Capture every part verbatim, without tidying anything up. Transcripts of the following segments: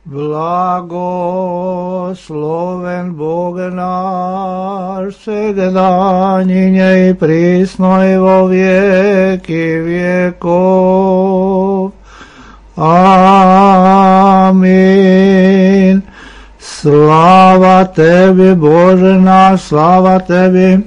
Blagosloven Bog naš, svegdanjinje i prisno i vo vijeki vijekov. Amin. Slava tebi, Bože naš, slava tebi,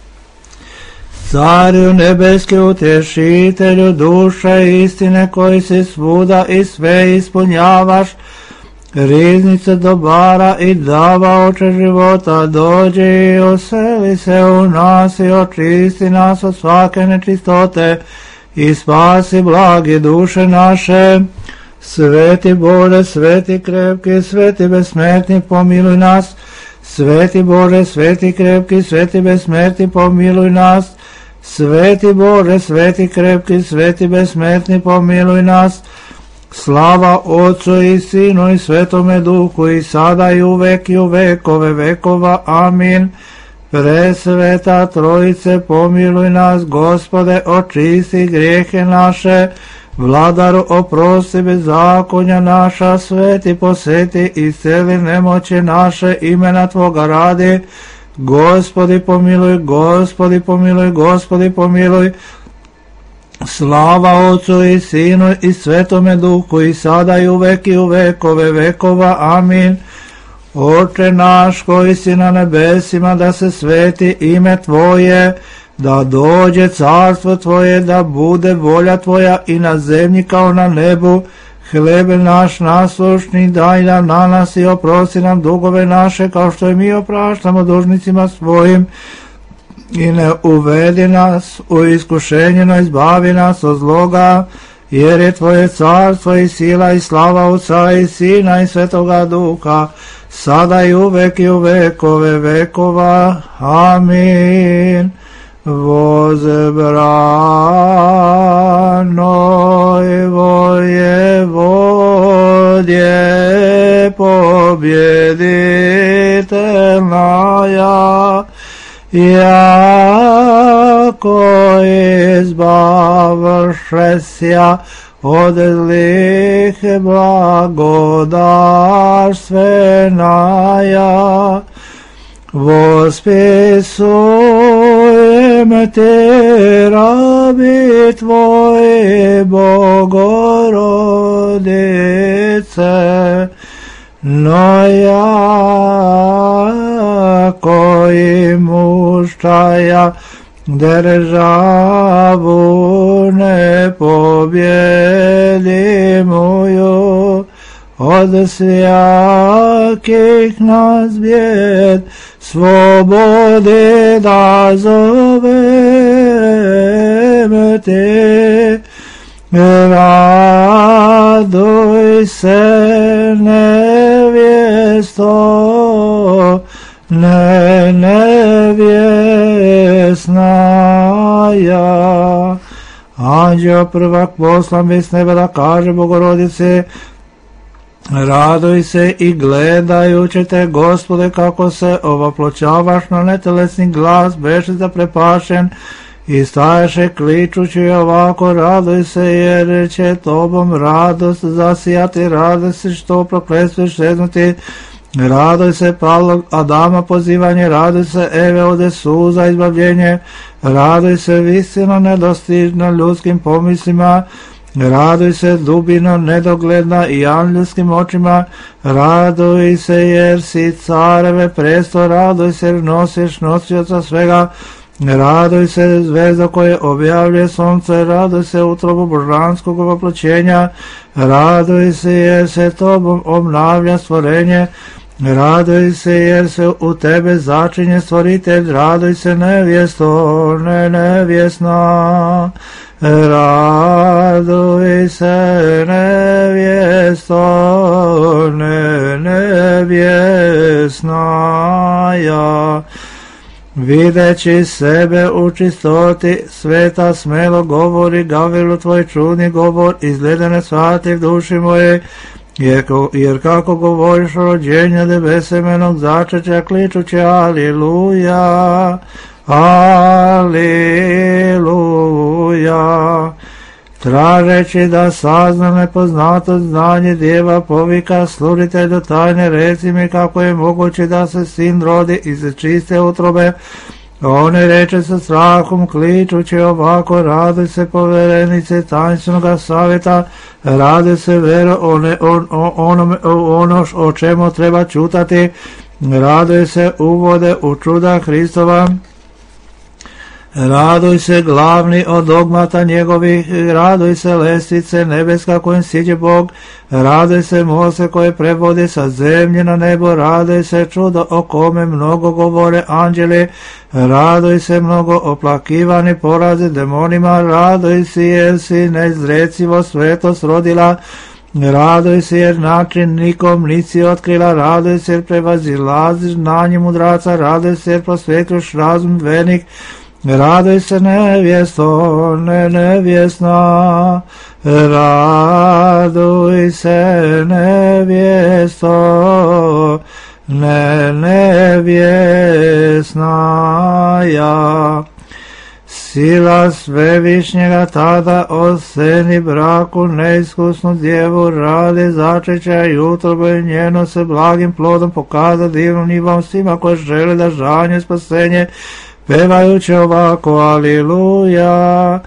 Carju nebeski, utješitelju duše istine, koji si svuda i sve ispunjavaš, riznice dobara i davaoče života, dođi i oseli se u nas i očisti nas od svake nečistote i spasi blagi duše naše. Sveti Bože, sveti krepki, sveti besmrtni, pomiluj nas. Sveti Bože, sveti krepki, sveti besmrtni, pomiluj nas. Sveti Bože, sveti krepki, sveti besmrtni, pomiluj nas. Slava Otcu i Sinu i Svetome Duhu, i sada i uvek i u vekove vekova. Amin. Presveta Trojice, pomiluj nas. Gospode, očisti grijehe naše. Vladaru, oprosti bezakonja naša. Sveti, poseti i isceli nemoći naše, imena Tvoga radi. Gospodi pomiluj, Gospodi pomiluj, Gospodi pomiluj. Slava Otcu i Sinu i Svetome Duhu, i sada i uvek i u vekove vekova. Amin. Oče naš koji si na nebesima, da se sveti ime Tvoje, da dođe carstvo Tvoje, da bude volja Tvoja i na zemlji kao na nebu. Hlebe naš naslušni daj nam danas i oprosti nam dugove naše, kao što i mi opraštamo dužnicima svojim. I ne uvedi nas u iskušenje, no izbavi nas od zloga, jer je Tvoje carstvo i sila i slava Otca i Sina i Svetoga Duha, sada i uvek i u vekove vekova. Amin. Возбранoj воеводje побjeditelная, jako izbavšesja od zlih blagodarstvenaja, vospisujem te rabi Tvoje, Bogorodice, no jako i muščaja državu ne pobjedimuju, od svjakih nas bjed slobode da zovem te. Raduj se nevjesto, ne nevjesnaja. Anđeo prvak poslan bi s neba da kaže Bogorodice, raduj se i gledajući te, Gospode, kako se ovoploćavaš na netelesni glas, beše zaprepašen i staješe kličući ovako, raduj se jer će tobom radost zasijati, raduj se što prokletstuješ seznuti, raduj se palog Adama pozivanje, raduj se Eve ode suza izbavljenje, raduj se visino nedostižno ljudskim pomislima, raduj se dubino nedogledna i anđelskim očima, raduj se jer si careve presto, raduj se jer nosiš nosioca svega, raduj se zvezda koje objavljuje sunce, raduj se utrobu božanskog ovoploćenja, raduj se jer se tobom obnavlja stvorenje, raduj se jer se u tebe začinje stvoritelj, raduj se nevjesto, ne nevjesna, raduj se nevjesto, ne nevjesnaja. Videći sebe u čistoti, sveta smelo govori, Gavrilu tvoj čudni govor, izgledane shvati v duši moje, jer, jer kako govoriš o rođenju nebesemenog začeća, kličući Aliluja, Aliluja. tražeći da sazna nepoznato znanje djeva, povika sluditelju tajne, reci mi kako je moguće da se sin rodi iz čiste utrobe. On reče sa strahom kličući ovako, radi se poverenice tajnstvenog savjeta, radi se vero one, on, on, ono o čemu treba čutati, raduje se uvode u čuda Hristova. Raduj se glavni od dogmata njegovih, raduj se lestvice nebeska kojim siđe Bog, raduj se Mose koje prevodi sa zemlje na nebo, raduj se čudo o kome mnogo govore anđeli, raduj se mnogo oplakivani porazi demonima, raduj si jer si neizrecivo svetost rodila, raduj se jer način nikom nisi otkrila, raduj se jer prevazilaziš znanje mudraca, raduj se jer prosvjetljuješ razum dvernik, raduj se nevjesto, ne nevjesna, raduj se nevjesto, ne nevjesna ja. Sila svevišnjega tada oseni braku neiskusnu djevu, radi začeća i utrobe njeno se blagim plodom pokaza divnom nivom svima koji žele da žanje spasenje, pevajući ovako, aliluja,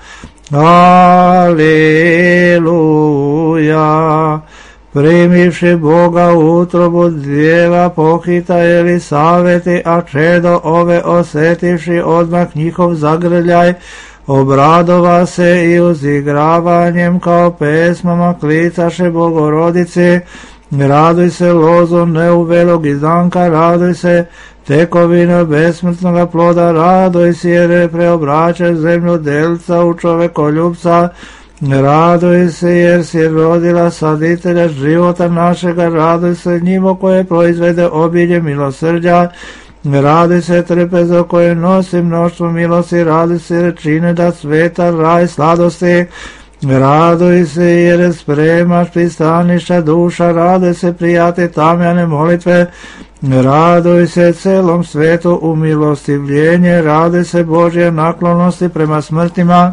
aliluja. Primivši Boga u utrobu djeva, pohita Elisaveti, a čedo ove osjetivši odmah njihov zagrljaj, obradova se i uzigravanjem kao pesmama klicaše Bogorodici. Raduj se lozo neuvelog izdanka, raduj se tekovina besmrtnoga ploda, raduj se jer preobraća zemlju delca u čovekoljubca, raduj se jer si rodila saditelja života našega, raduj se njimo koje proizvede obilje milosrđa, raduj se trpezo koje nosi mnoštvo milosti, raduj se jer čine da sveta raj sladosti, raduj se jer spremaš pristaništa duša, raduj se prijate tamjane molitve, raduj se celom svetu umilostivljenje, raduj se Božje naklonosti prema smrtima,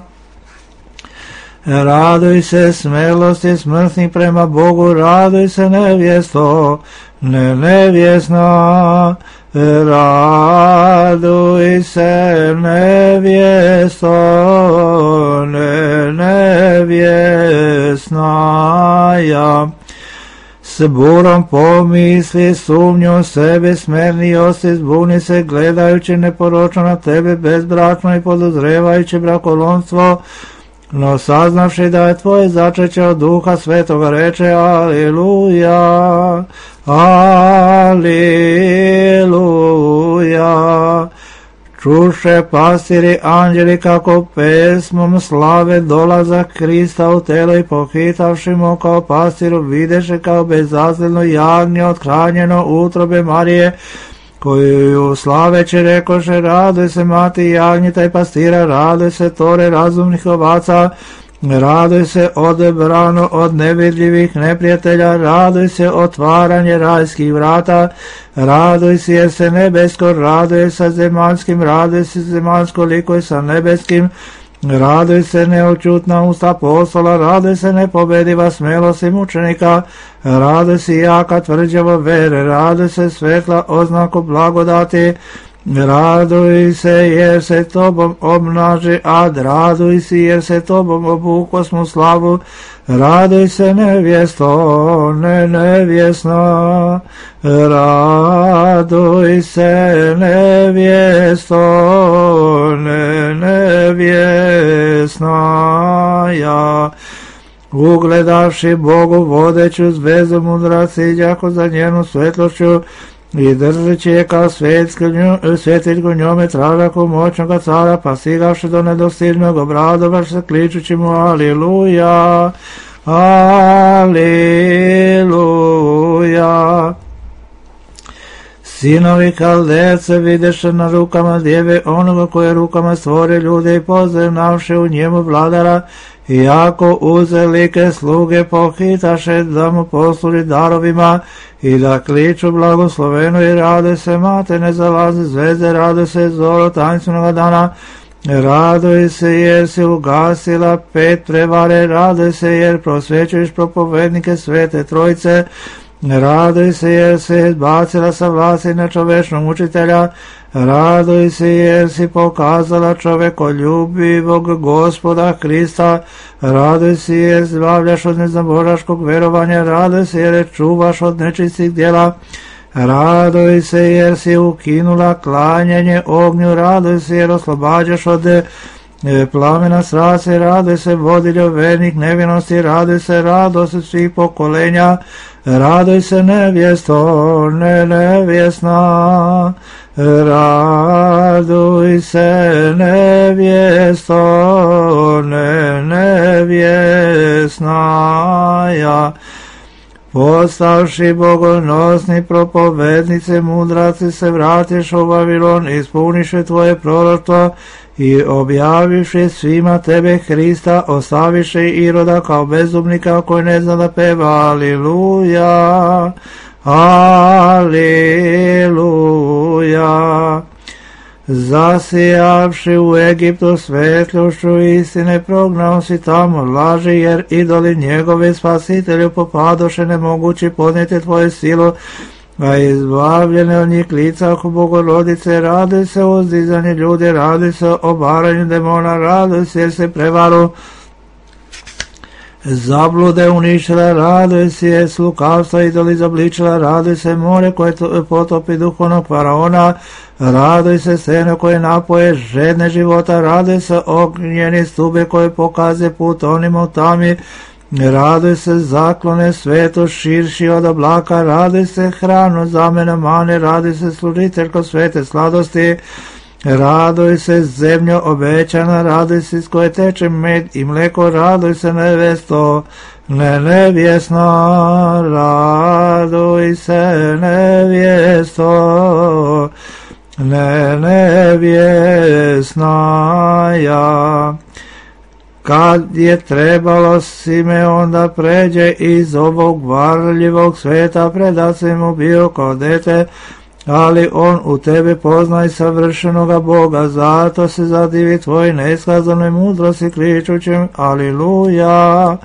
raduj se smelosti smrtnih prema Bogu, raduj se nevjesto, ne nevjesna, raduj se nevjesto, ne nevjesna ja. S burom pomisli, sumnju sebi, smerni osti, zbuni se gledajući neporočno na tebe bezbračno i podozrevajući brakolomstvo, no saznavši da je tvoje začeće od Duha Svetoga reče aliluja, aliluja. Čuše pastiri anđeli kako pesmom slave dolazak Krista u telo i pohitavši mu kao pastiru videše kao bezazleno jagnje othranjeno utrobe Marije, koju slaveće rekoše raduj se mati jagnjeta i pastira, raduj se tore razumnih ovaca, raduj se odebrano od nevidljivih neprijatelja, raduj se otvaranje rajskih vrata, raduj se jer se nebesko raduje sa zemaljskim, raduj se zemaljsko likuje sa nebeskim, raduj se neočutna usta apostola, raduj se nepobediva smelost i mučenika, raduj se jaka tvrđava vere, raduj se svetla oznaku blagodati, raduj se jer se tobom obnaži ad, raduj se jer se tobom obukosmu slavu, raduj se nevjesto, ne nevjesna, raduj se nevjesto, ne nevjesna ja. Ugledavši Bogu vodeću zvezdu mudra ciljako za njenu svetlošću, i držeći je kao svjetiljku njome tražaku moćnoga cara, pa stigavši do nedostižnog obradovaš se kličući mu aliluja, aliluja. Sinovi Kaldevce videše na rukama djeve onoga koje rukama stvori ljude i poznavše u njemu vladara, iako uzelike sluge pohitaše da mu posluži darovima i da kliču blagosloveno i rade se mate ne zalaze zvezde, rade se zoro taństvenog dana, Radoj se jer si ugasila pet prevare, radoj se jer prosvećuješ propovednike Svete Trojice, radoj se jer si izbacila sa vlasti na čovečnog učitelja, radoj se jer si pokazala čovekoljubivog Gospoda Krista, radoj se jer zbavljaš od neznaboraškog verovanja, radoj se jer čuvaš od nečistih djela, radoj se jer si ukinula klanjanje ognju, radoj se jer oslobađaš od plamena strasti, radoj se vodiljo vernih nevinosti, radoj se radost svih pokolenja, radoj se nevjesto, ne nevjesna, raduj se nevjesto, ne nevjesna, ja. Postavši bogonosni propovednice, mudraci se vratiš u Vavilon, ispuniše tvoje proroštvo i objavivši svima tebe Hrista, ostaviše Iroda kao bezumnika koji ne zna da peva. Aliluja, aliluja. Zasijavši u Egiptu svetlošću istine, prognao si tamo laži, jer idoli njegovi spasitelju popadoše nemogući podnijeti tvoju silu, a izbavljene od njih lica oko Bogorodice, radi se o uzdizanju ljudi, radi se o obaranju demona, radi se jer se prevaru zablude uništila, raduj se jer s lukavstva idoli zabličila, raduj se more koje potopi duhovnog faraona, raduj se seno koje napoje žedne života, raduj se ognjeni stube koje pokaze put onima u tami, raduj se zaklone svetu širši od oblaka, raduj se hranu zamena mane, raduj se služiteljko svete sladosti, raduj se zemljo obećana, raduj se s koje teče med i mleko, raduj se nevesto, ne nevjesna, raduj se nevjesto, ne nevjesna, ja. Kad je trebalo Simeon da pređe iz ovog varljivog sveta, predat se mu bio kao dete, ali on u tebe poznaj savršenoga Boga, zato se zadivi tvoj neiskazanoj mudrosti kričućem aliluja,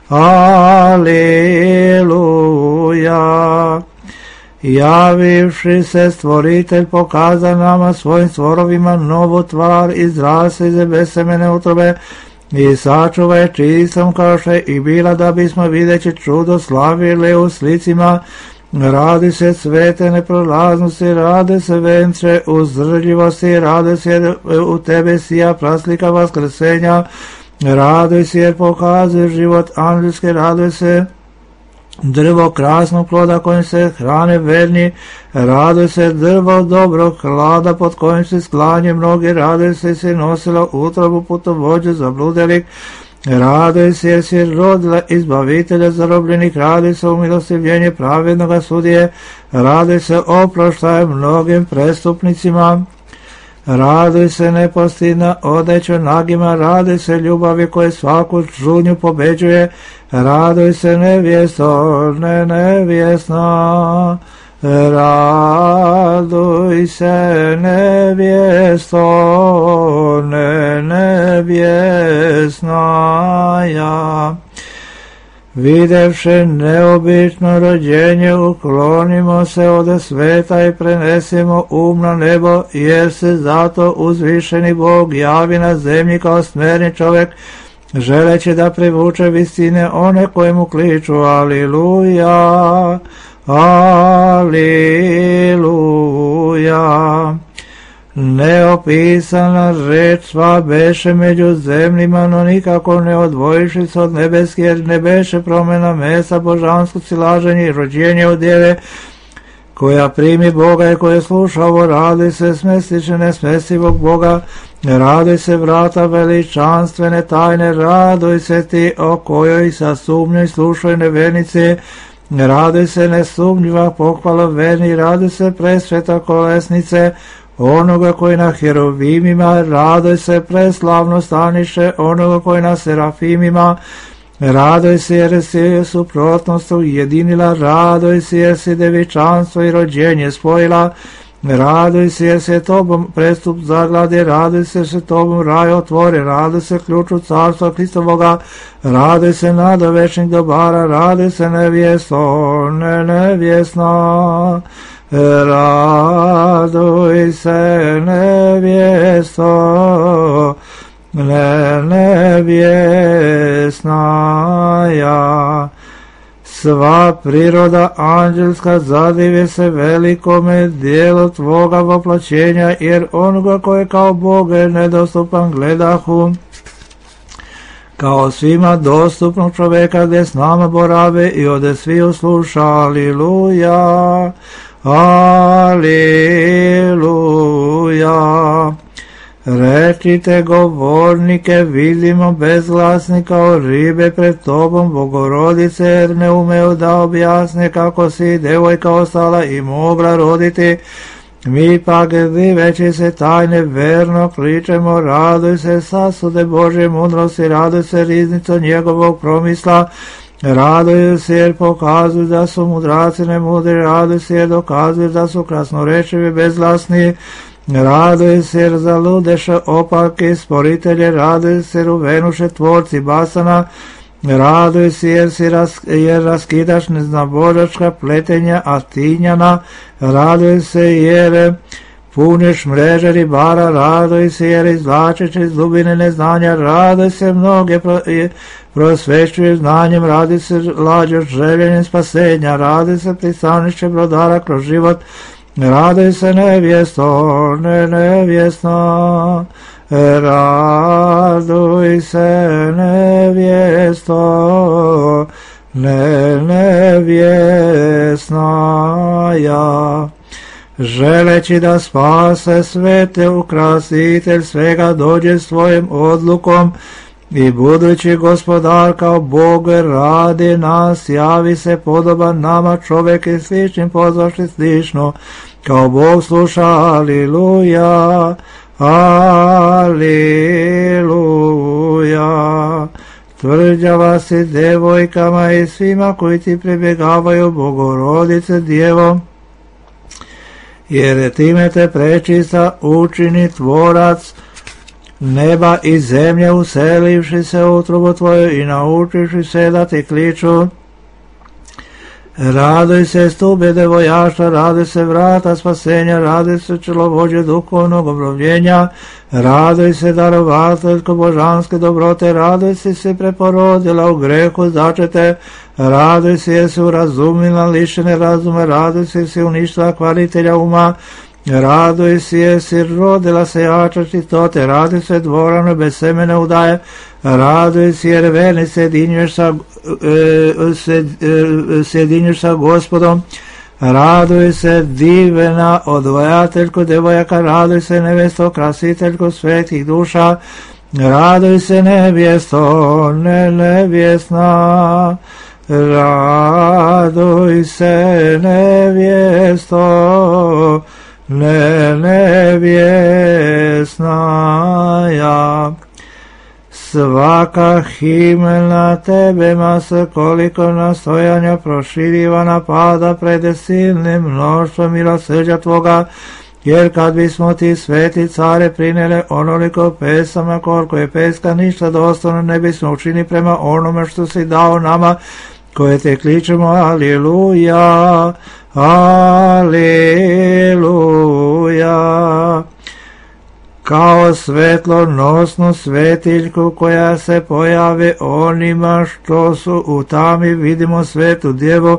aliluja. Javivši se stvoritelj pokaza nama svojim stvorovima novu tvar, izrase iz besemene utrobe i sačuvaj čistom kao što je i bila, da bismo videći čudo slavili u slicima. Radi se svete neprolaznosti, radi se venče uzdržljivosti, radi se u tebe sija praslika vaskrsenja, radi se jer pokazuje život angelske, radi se drvo krasnog ploda kojim se hrane verni, radi se drvo dobrog hlada pod kojim se sklanje mnogi, radi se si nosila utrobu putovođe zabludelih, radoj se jer si rodila izbavitelja zarobljenih, radoj se umilostivljenje pravednoga sudije, radoj se oproštaje mnogim prestupnicima, radoj se nepostidna odeća nagima, radoj se ljubavi koje svaku žudnju pobeđuje, radoj se nevjesto, ne nevjesna, raduj se nevjesto, ne nevjesna, ja. Videvši neobično rođenje, uklonimo se od sveta i prenesimo um na nebo, jer se zato uzvišeni Bog javi na zemlji kao smerni čovjek, želeći da privuče visine one koje mu kliču aliluja, aliluja. Neopisana reč sva beše među zemljima, no nikako ne odvojiši se od nebeske, jer ne beše promjena mesa, božansko silaženje i rođenje od djeve, koja primi Boga i koja sluša ovo, radi se smestiše nesmestivog Boga, radi se vrata veličanstvene tajne, raduj se ti o kojoj sa sumnjoj slušaj nevernici, radi se nesumnjiva pohvala verni, radi se presveta kolesnice, onoga koji na herovimima, radoj se preslavno staniše, onoga koji na serafimima, radoj se jer si suprotnost ujedinila, radoj se jer si devičanstvo i rođenje spojila, Raduj se jer se tobom prestup zagladi, raduj se jer se tobom raj otvori, raduj se ključu carstva Hristovoga, raduj se nada večnih dobara, raduj se nevjesto, ne nevjesna, raduj se nevjesto, ne nevjesna ja. Sva priroda anđelska zadivje se velikome dijelu tvoga voplaćenja, jer onoga koje kao Bog je nedostupan gledahu, kao svima dostupnog čovjeka gdje s nama borave i ode svi usluša. Aliluja, aliluja. Rečite govornike, vidimo bezglasni kao ribe pred tobom, Bogorodice, jer ne umeju da objasne kako si devojka ostala i mogla roditi. Mi pak diveći se tajne verno kličemo, raduj se sasude Božje mudrosti, raduj se riznico njegovog promisla, raduj se jer pokazuju da su mudraci nemudri, raduj se jer dokazuju da su krasnorečivi bezglasni, raduj se jer zaludeše opake sporitelje, raduj se jer uvenuše tvorci basana, raduj se jer, si ras, jer raskidaš neznabožačka pletenja Atinjana, raduj se jer puniš mreže ribara, raduj se jer izvlačeš iz dubine neznanja, raduj se mnoge pro, prosvećuješ znanjem, raduj se lađeš željenjem spasenja, raduj se pristanišće brodara kroz život, raduj se nevjesto, ne nevjesna, raduj se nevjesto, ne nevjesna ja. Želeći da spase svete ukrasitelj svega dođe svojim odlukom i budući gospodar kao Bog radi nas, javi se podoban nama čovjek i sličnim pozvašli slično, kao Bog sluša. Aliluja, aliluja. Tvrđava si devojkama i svima koji ti pribjegavaju, Bogorodice Djevo, jer time te prečista učini tvorac neba i zemlje, uselivši se u utrobu tvoju i naučiši se da ti kliču. Raduj se stube devojaštva, raduj se vrata spasenja, raduj se čelovođe duhovnog obnovljenja, raduj se darovateljko božanske dobrote, raduj se si preporodila u grehu začete, raduj se jer si urazumila lišene razume, raduj se si uništila kvalitelja uma, raduj se jer si rodila se jača čistote, raduj se dvorano bez semene udaje, raduj se jer verni sjedinjuješ sa, e, se, e, sjedinjuješ sa Gospodom, raduj se divena odvojateljko devojaka, raduj se nevesto krasiteljko svetih duša, raduj se nevjesto, ne nevjesna, raduj se nevjesto, ne nevjesna ja. Svaka himna tebe masa koliko nastojanja proširivana pada pred silnim mnoštvom milosrđa tvoga, jer kad bismo ti sveti care prinele onoliko pesama koliko je peska ništa dostojno ne bismo učini prema onome što si dao nama koje te kličemo. Aliluja, aliluja. Kao svetlonosnu svetiljku koja se pojave onima što su u tami, vidimo svetu djevo,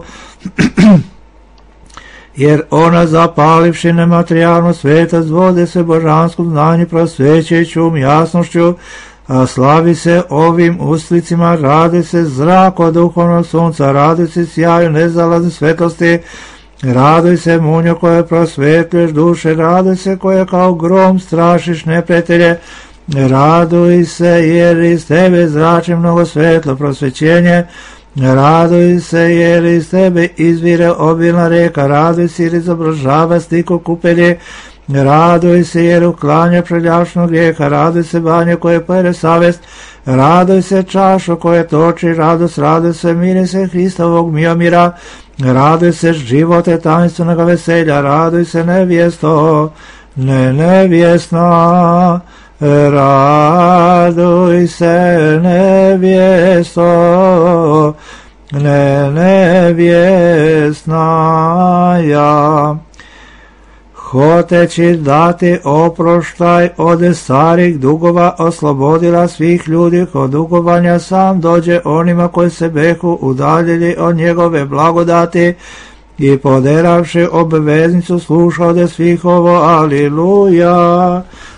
jer ona zapalivši nematerijalnu svetac vode se božanskom znanju prosvećujućom jasnošću, a slavi se ovim uslicima, radi se zrak od duhovnog sunca, radi se sjaju nezalazne svetlosti, raduj se munjo koje prosvetljuješ duše, raduj se koje kao grom strašiš neprijatelje, raduj se jer iz tebe zrači mnogo svetlo prosvećenje, raduj se jer iz tebe izvire obilna reka, raduj se jer izobražava stiku kupelje, Raduj se jer uklanja preljašnog grijeha, raduj se banje koje pere savest, raduj se čašo koje toči radost, raduj se mirise Hristovog miomira, raduj se živote tainstvenog veselja, raduj se nevjesto, ne nevjesna, raduj se nevjesto, ne nevjesna ja. Hoteći dati oproštaj od starih dugova, oslobodila svih ljudi od dugovanja, sam dođe onima koji se behu udaljili od njegove blagodati i poderavši obveznicu slušao svih ovo. Aliluja,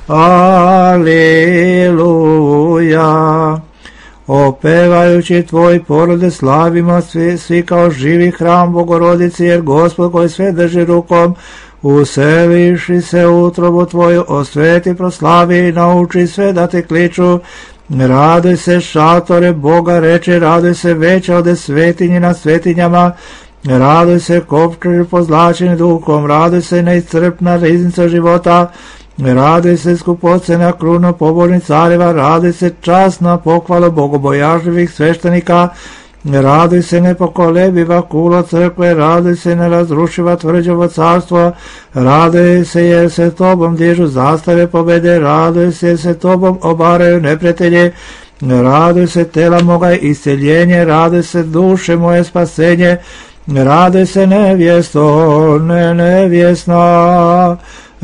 aliluja. Opevajući tvoj porode slavimo svi, svi kao živi hram Bogorodici, jer Gospod koji sve drži rukom, useliši se u utrobu tvoju, osveti, proslavi i nauči sve da te kliču. Raduj se šatore Boga, reče, raduj se veća ode svetinji na svetinjama, raduj se kopčeži pozlačeni duhom, raduj se neiscrpna riznica života, raduj se skupocena kruna pobožnih careva, raduj se časna pohvala bogobojažljivih sveštenika, raduj se nepokolebiva kulo crkve, raduj se nerazrušiva tvrđavo carstvo, raduj se jer se tobom dižu zastave pobede, raduj se jer se tobom obaraju neprijatelji, raduj se tela moga isceljenje, raduj se duše moje spasenje, raduj se nevjesto, ne nevjesna,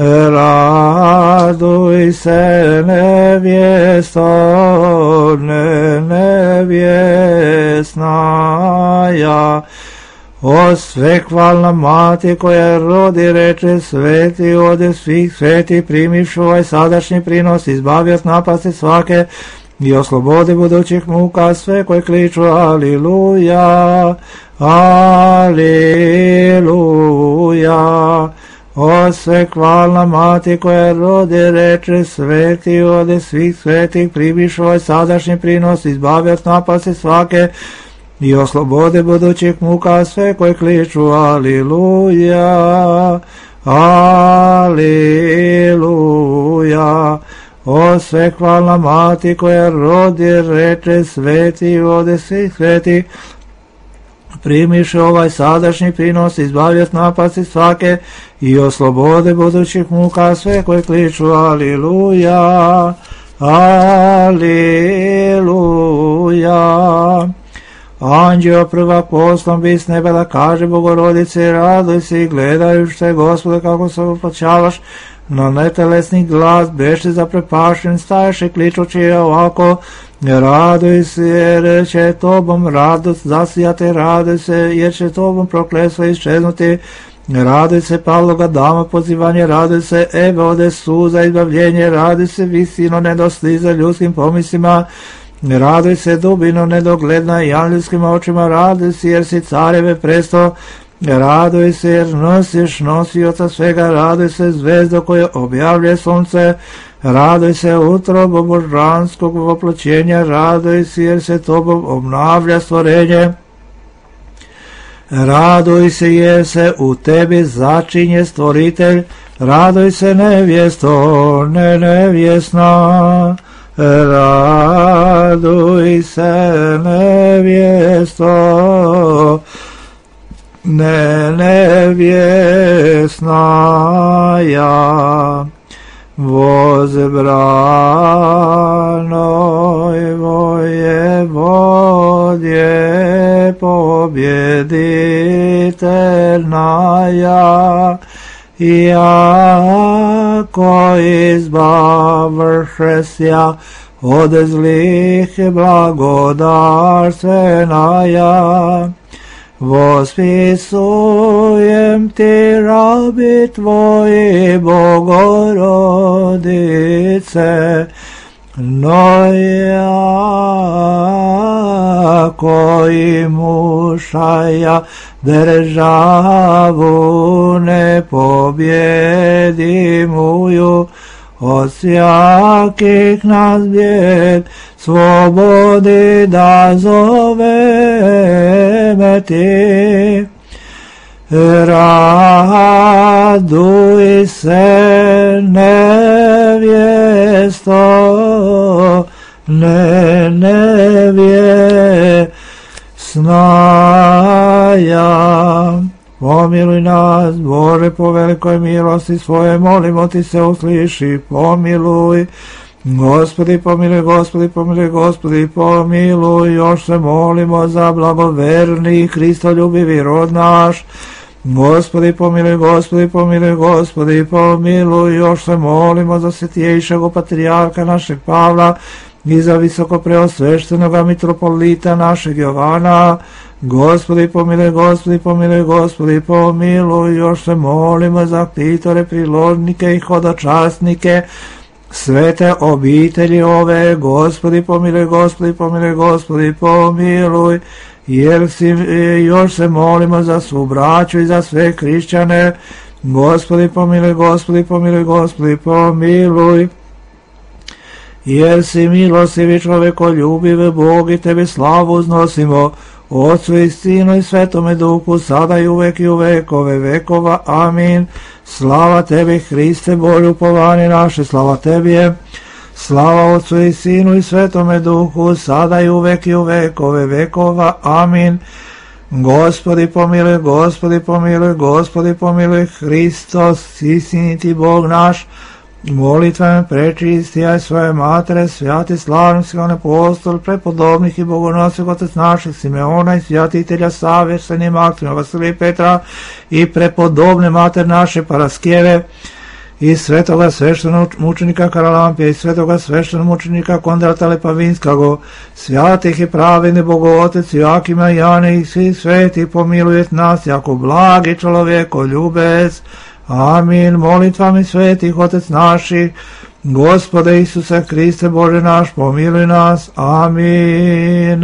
raduj se nevjesto, ne nevjesna ja. O svekvalna mati koja rodi, reče, sveti ode svih sveti, primiš ovaj sadašnji prinos, izbavi od napasti svake i oslobodi budućih muka sve koji kliču aliluja, aliluja. O svekvalna mati koja rodi, reče, sveti ode svih svetih, primiš ovaj sadašnji prinos, izbavi od napasti svake i oslobode budućih muka sve koji kliču aliluja, aliluja. O svekvalna mati koja rodi, reče, sveti ode svih svetih, primiš ovaj sadašnji prinos, izbavi od napasti svake i oslobode budućih muka sve koji kliču aliluja, aliluja. Anđeo prvak poslom bi s neba da kaže Bogorodice, raduj se i gledajući te, Gospode, kako se uplaćavaš na netelesni glas, beše zaprepašen, staješ i kličući ovako, raduj se jer će tobom radost zasijati, raduj se jer će tobom prokletstvo iščeznuti, raduj se Pavloga dama pozivanje, raduj se Eve ode suza izbavljenje, raduj se visino nedosliza ljudskim pomislima, raduj se dubino nedogledna i anđelskim očima, raduj se jer si careve presto, raduj se jer nosiš nosioca svega, raduj se zvezdo koje objavlje sunce, raduj se utrobo božanskog voploćenja, raduj se jer se tobom obnavlja stvorenje, raduj se jer se u tebi začinje stvoritelj, raduj se nevjesto, ne nevjesna, raduj se nevjesto, ne nevjesna ja. Возбранoj vojevodje pobjeditelnaja, jako izbavšesja od zlih blagodarstvenaja. Vospisujem ti rabi tvoji Bogorodice, no jako i mušaja državu ne pobjedimuju, od svjakih nas bijed slobodi da zoveme ti. Raduj Raduj se, nevjesto, ne nevjesnaja. Pomiluj nas, Bože, po velikoj milosti svoje, molimo ti se, usliši, pomiluj. Gospodi pomiluj, Gospodi pomiluj, Gospodi pomiluj, još se molimo za blagoverni Kristoljubivi rod naš. Gospodi pomiluj, Gospodi pomiluj, Gospodi pomiluj, još se molimo za svetijejšeg patrijarha našeg Pavla i za visoko preosveštenoga mitropolita našeg Jovana. Gospodi pomiluj, Gospodi pomiluj, Gospodi pomiluj, još se molimo za ktitore, priložnike i hodočasnike svete obitelji ove. Gospodi pomiluj, Gospodi pomiluj, Gospodi pomiluj, jer si, još se molimo za svu braću i za sve hrišćane. Gospodi pomiluj, Gospodi pomiluj, Gospodi pomiluj, jer si milostivi čovekoljubiv Bog i tebi slavu uznosimo, Otcu i Sinu i Svetome Duhu, sada i uvek i u vekove vekova. Amin. Slava tebi, Hriste, Bože, upovanje naše, slava tebi je. Slava Otcu i Sinu i Svetome Duhu, sada i uvek i u vekove vekova. Amin. Gospodi pomiluj, Gospodi pomiluj, Gospodi pomiluj, Hristos, istiniti Bog naš, molitvama prečistija svoje matere, svjati slavni Simeon apostol, prepodobnih i bogonosnih otac naših Simeona i svjatitelja Save, Svetni Maksimira, Vasilija i Petra i prepodobne mater naše Paraskeve i svetoga sveštenog mučenika Karalampija i svetoga sveštenog mučenika Kondrata Lepavinskog, svjatih i pravedni Bogootec Joakima i Jane i svih svetih pomilujet nas jako blagi čovjeko ljubec. Amin. Molitvami svetih Otec naših, Gospode Isuse Hriste, Bože naš, pomiluj nas. Amin.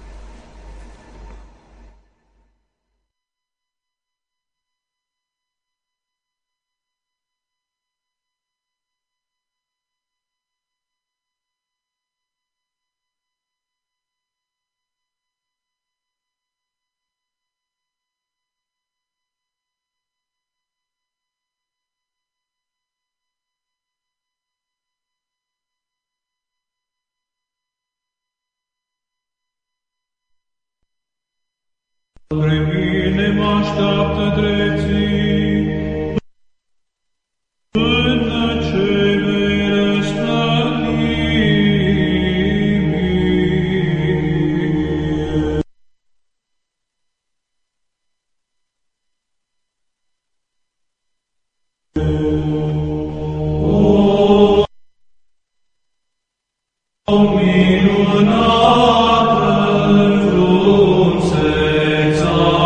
Vremine mașteaptă drepții, până ce vei răsplăti. O minunată frumusețe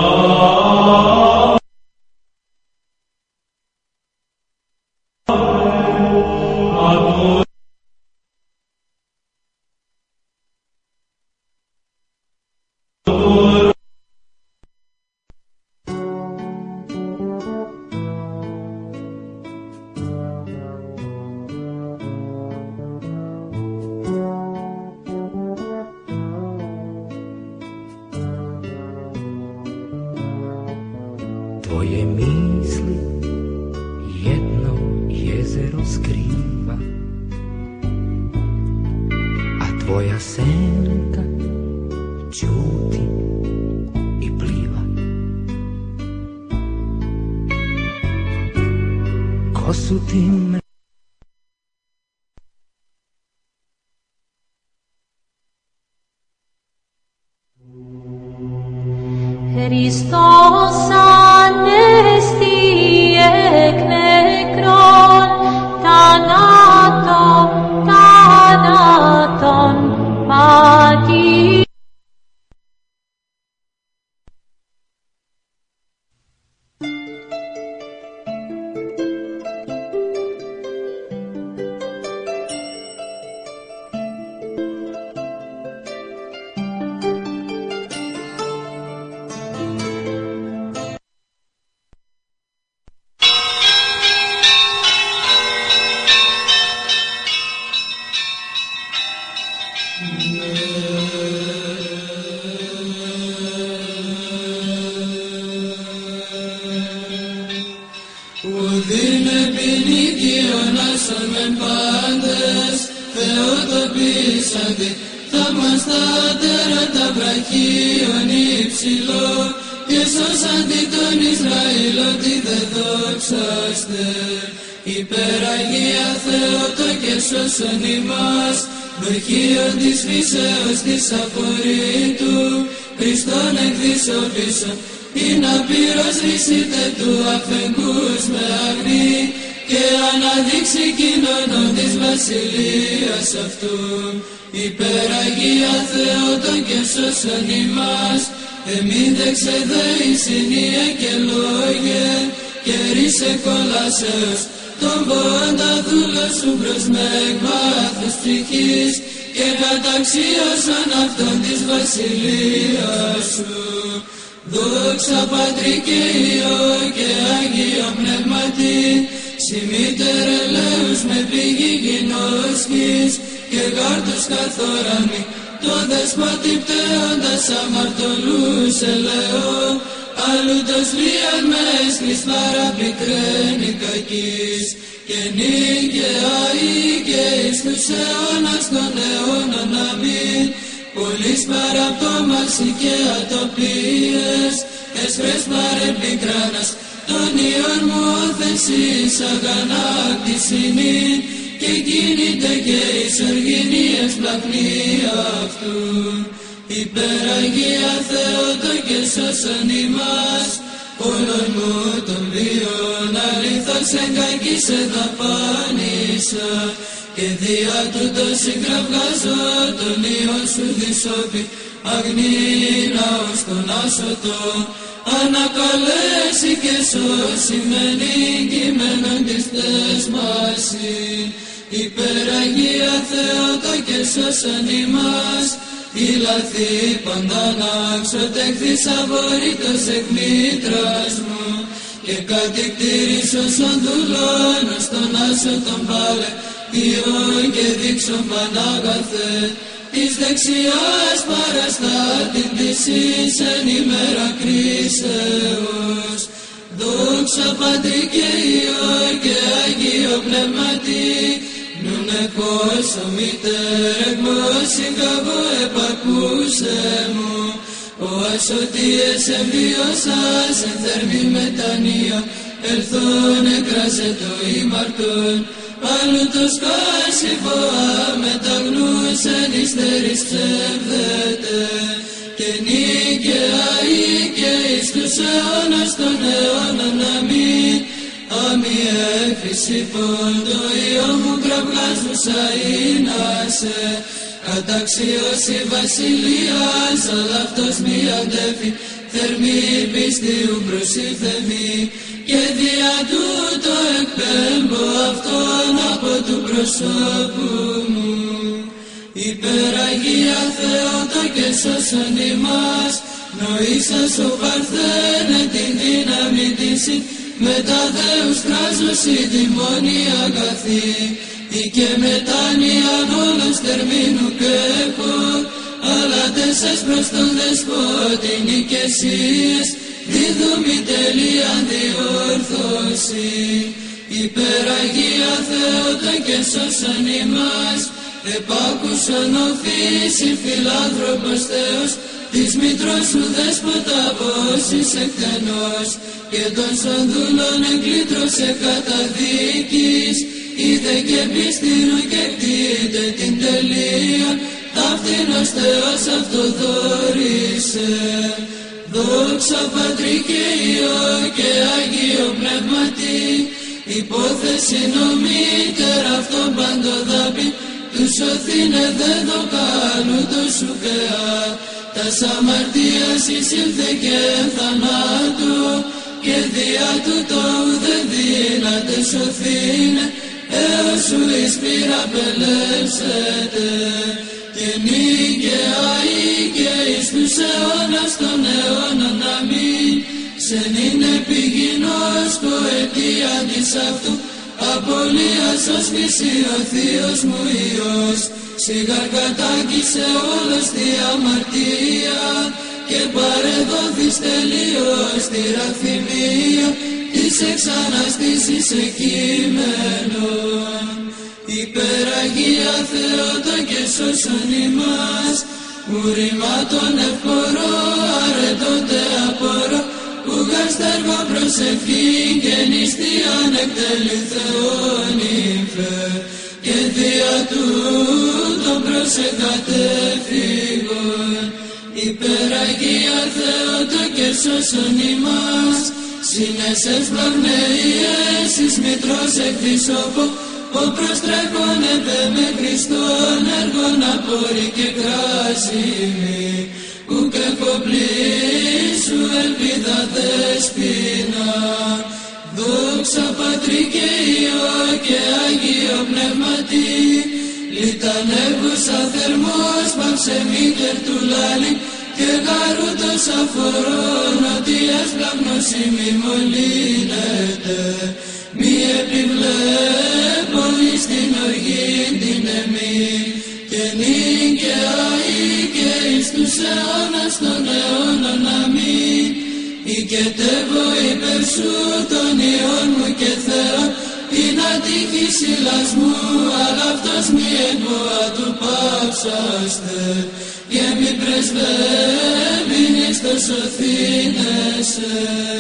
Tvoje misli jedno jezero skriva, a tvoja senka ćuti i pliva. Ko su ti me Hristos anesti ec necron, thanaton, thanaton pati. ουδήν επινικίων άσων μεν πάντες, Θεοτοπίσαντι, θαυμαστά τέρατα βραχίων υψηλό, και σώσαντι τον Ισραήλ ότι δε δόξαστε. Υπεραγία Θεότο και σώσον ημάς, δοχείων της φύσεως της απορρίτου, Χριστόν εκδισοπίσον, ή να πυροσβήσετε του αφενούς με αγνή, και αναδείξει κοινωνών της βασιλείας αυτού. Υπεραγία Θεότο και σώσον ημάς, εμείς δεξεδέησιν και λόγε, και ρίσε κολάσεως, τον πόντα δούλο σου προς με εκβάθους ψυχής, και καταξίωσαν αυτόν της βασιλείας σου. Δόξα Πατρί και Υιό και Άγιο Πνεύματι, συμμήτερ ελέους με πηγή γινώσκης, και γάρτους καθόραμι, το δεσπότη πτέοντας αμαρτωλούς ελεώ, αλλού το σλίαν με έσκλης παραπικραίνει κακής, και νίκαια ή και εις τους αιώνας των αιώνων αμήν. Πολλής παραπτώμαση και ατοπίες, εσφρές παρεπικράνας, των ιών μου όθεσης αγανάκτησινή, και κίνηται και η σοργινή ευσπλαχνή αυτού. Υπεραγία Θεότο και σώσον ημάς, όλων μου των βίων αλήθως εν κακής εδαπάνησα, και δια τούτο συγκραυγάζω τον Υιόν σου δυσόπι, αγνήνα ως τον άσωτο, ανακαλέσει και σώσει με νικημένον της θέσμαση. Υπεραγία Θεότο και σώσον ημάς, η λαθή παντάνα ξοτέχθης απορρίτως εκ μήτρας μου, και κατηκτήρησος ον δούλων ως τον άσωτον πάλε, Υιόν και δείξον Πανάγαθε, της δεξιάς παραστάτην της εις εν ημέρα κρίσεως. Δόξα Πατρί και Υιό και Άγιο Πνεύματι, νουν εκώσω μήτερ εκμόσιν καβώ επακούσε μου, ο ασωτίες εμβίωσας εν θερμή μετανία, ελθόν εκράσε το ήμαρτον, αλλού το σκάσει βοά μεταγνούς εν υστερής ψεύδεται, και νίκαια ή και εις τους αιώνας των αιώνων αμήν. Αμη έφυση πόντο Υιό μου κραυγάζουσα είνασε, καταξίωση βασιλείας, αλλά αυτός μη αντέφη, θερμή πίστιου προσήλθεμη, και δια τούτο εκπέμπω αυτόν από του προσώπου μου. Υπεραγία Θεότο και σώσον ημάς, νοήσας ο παρθένε την δύναμη της, με τα δέους κράζος η τιμόνη αγαθή, ή και μετάνοιαν όλος τερμήνου και έχω, αλλά τέσσες προς τον δεσπότη νικεσίες, δίδουμη τελείαν διόρθωση. Υπεραγία Θεότο και σώσον ημάς, επάκουσον ο φύση φιλάνθρωπος Θεός, της μήτρος σου δέσποτα βώσεις εκτενός, και των σονδούλων εκλήτρωσε καταδίκης, είδε και πίστηνο και κτείτε την τελεία, ταύτηνος Θεός αυτοδόρησε. Δόξα Πατρί και Υιό και Άγιο Πνεύματι, υπόθεση νομίτερ αυτόν παντοδάπη, του σωθήνε δε δοκάλου το σουκεά, τας αμαρτίας εισήλθε και θανάτου, και δια τούτο ουδε δύναται σωθήνε, έως σου εις πείρα πελεύσετε, και νίκαια ή και εις τους αιώνας των αιώνων αμήν. Σεν είναι πηγινός ποετία της αυτού, απολίας ως φύση ο Θείος μου Υιός, σιγάρ κατάγγισε όλος τη αμαρτία, και παρεδόθης τελείως τη ραθυμία, της σε ξαναστήσει σε κείμενον. Υπεραγία Θεότο και σώσον ημάς, ουρημάτων ευπορώ, αρετώνται απορώ, ουγας τέρμα προσευχή και νηστείαν εκτελεί Θεόν ύφε, και δια τούτον προσεκατέφυγον. Υπεραγία Θεότο και σώσον ημάς, συνέσες πλαυνείες εις μητρός εκδισώπω, ο προστρέφωνεται με Χριστόν έργον απόρρι και κράσιμη, ουκ εφοπλίσου ελπίδα δέσποινα. Δόξα Πατρί και Υιό και Άγιο Πνεύματι, λιτανεύουσα θερμός παυσεμίτερ του λάλη, και γαρούτος αφορών ότι έσπλαχνος ημί μολύνεται, μη επιβλέπων εις την οργήν την εμή, και νυν και αεί και εις τους αιώνας των αιώνων αμήν. Οικετεύω υπέρ σου των Υιών μου και Θεόν, την ατύχη συλλασμού, αλλά αυτός μη εγγόα του πάψαστε, και μη πρεσβεύειν εις το σωθήνεσαι.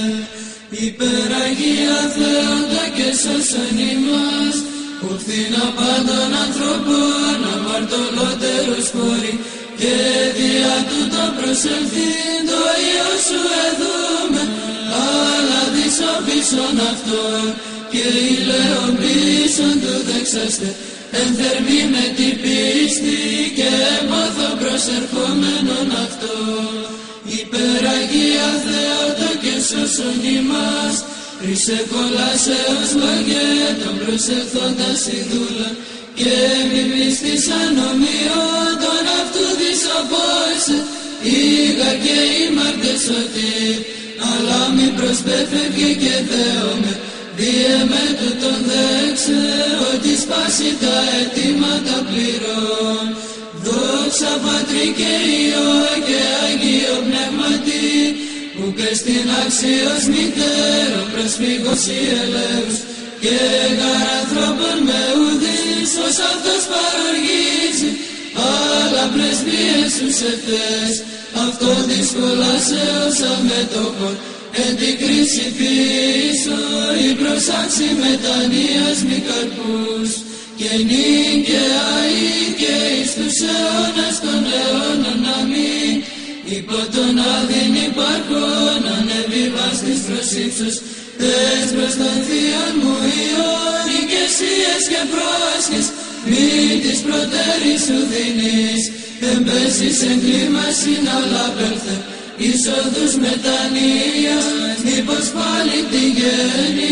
Υπεραγία Θεότα και σώσον ημάς, που φθήνα πάντων ανθρώπων αμαρτωλότερους χωρί, και δια τούτο προσελθήν το Υιό σου εδούμε, αλλά δισοπίσον αυτόν, και ηλαίων πίσων του δεξάστε, εν θερμή με την πίστη και έμαθο προσερχόμενον αυτόν. Υπεραγία Θεότα και σώσον ημάς, χρυσέ κολάσεως λόγε των προσεχθώντας ειδούλων, και μη πίστης ανομοιών των αυτού δισοπόησε, ήγα και ήμαρτες σωτήρ, αλλά μη προσπέφευγε και θέομαι, διε με τούτον δέξε, ότι σπάσει τα αιτήματα πληρών. Δόξα Πατρί και Υιό και Άγιο Πνεύματι, που και στην αξίως μητέρων προσφύγος οι ελέους, και γαρ ανθρώπων με ουδείς ως αυτός παροργίζει, αλλά πρεσβείες τους ευθές, αυτό δυσκολάσεως αμέτωχον, εν τη κρίση πίσω η προσάξη μετανοίας μη καρπούς, και νυν και αεί και εις τους αιώνας των αιώνων αμήν. Υπό τον άδειν υπάρχον ανεβιβάς της προσύψος, τες προς τον Θείον μου Υιόν οικεσίες και πρόσχες, μη της προτέρης σου δίνεις, εμπέσεις εν κλίμασιν αλλά πέλθε, είσοδους μετανοίας, μήπως πάλι τη γέννη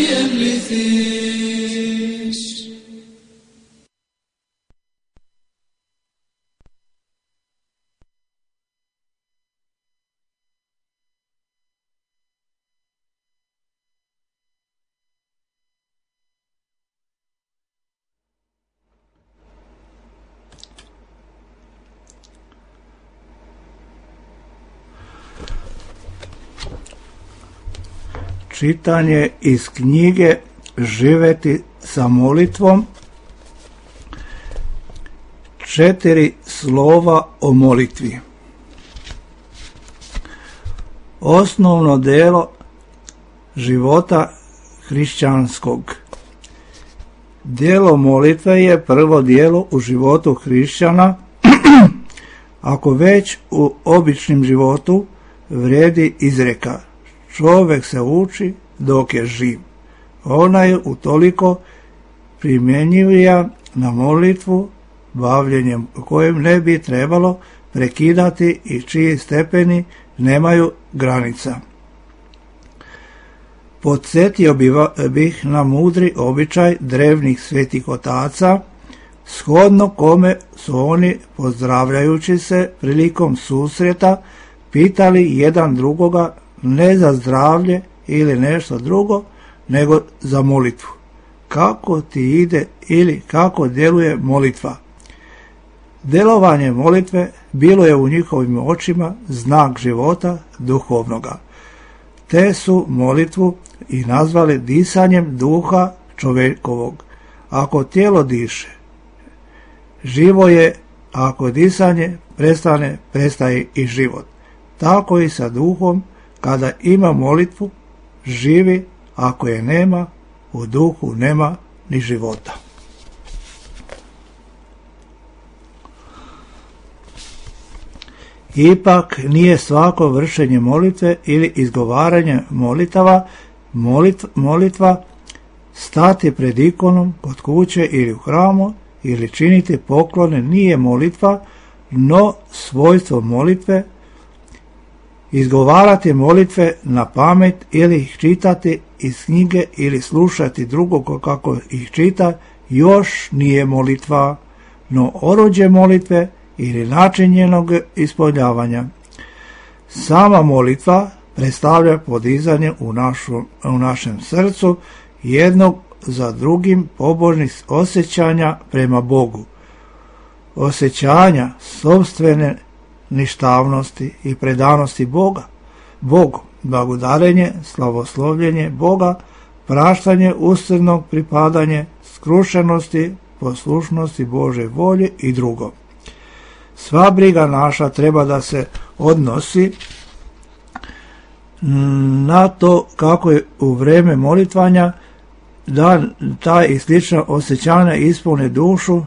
εμπληθείς. Čitanje iz knjige Živeti sa molitvom. Četiri slova o molitvi. Osnovno delo života hrišćanskog. Djelo molitve je prvo djelo u životu hrišćana. Ako već u običnom životu vrijedi izreka: čovjek se uči dok je živ. Ona je utoliko primjenjivija na molitvu, bavljenjem kojem ne bi trebalo prekidati i čiji stepeni nemaju granica. Podsjetio bih na mudri običaj drevnih svetih otaca, shodno kome su oni, pozdravljajući se prilikom susreta, pitali jedan drugoga ne za zdravlje ili nešto drugo, nego za molitvu. Kako ti ide ili kako djeluje molitva? Djelovanje molitve bilo je u njihovim očima znak života duhovnoga. Te su molitvu i nazvali disanjem duha čovjekovog. Ako tijelo diše, živo je, a ako disanje prestane, prestaje i život. Tako i sa duhom, kada ima molitvu, živi, ako je nema, u duhu nema ni života. Ipak nije svako vršenje molitve ili izgovaranje molitava, molitva, molitva stati pred ikonom kod kuće ili u hramu ili činiti poklone nije molitva, no svojstvo molitve, izgovarati molitve na pamet ili ih čitati iz knjige ili slušati drugog kako ih čita još nije molitva, no oruđe molitve ili način njenog ispoljavanja. Sama molitva predstavlja podizanje u, našu, u našem srcu jednog za drugim pobožnih osjećanja prema Bogu, osjećanja sopstvene ništavnosti i predanosti Boga, Bogu, blagodarenje, slavoslovljenje Boga, praštanje usrdnog pripadanje, skrušenosti, poslušnosti Božoj volji i drugo. Sva briga naša treba da se odnosi na to kako je u vreme molitvanja da ta i slična osjećanja ispune dušu,